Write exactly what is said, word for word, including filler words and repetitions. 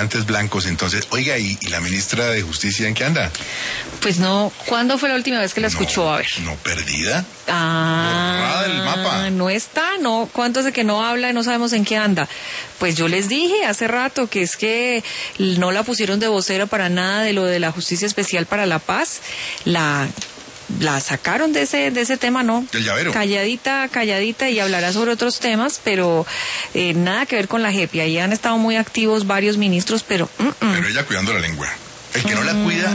guantes blancos. Entonces, oiga, ¿y, y la ministra de Justicia en qué anda? Pues no, ¿cuándo fue la última vez que la escuchó? No, A ver. No, perdida. Ah, borrada del mapa. No está, no. ¿Cuánto hace que no habla y no sabemos en qué anda? Pues yo les dije hace rato que es que no la pusieron de vocera para nada de lo de la Justicia Especial para la Paz. La... La sacaron de ese de ese tema, ¿no? Del llavero. Calladita, calladita y hablará sobre otros temas, pero eh, nada que ver con la J E P I. Ahí han estado muy activos varios ministros, pero... Mm, mm. Pero ella cuidando la lengua. El que no la cuida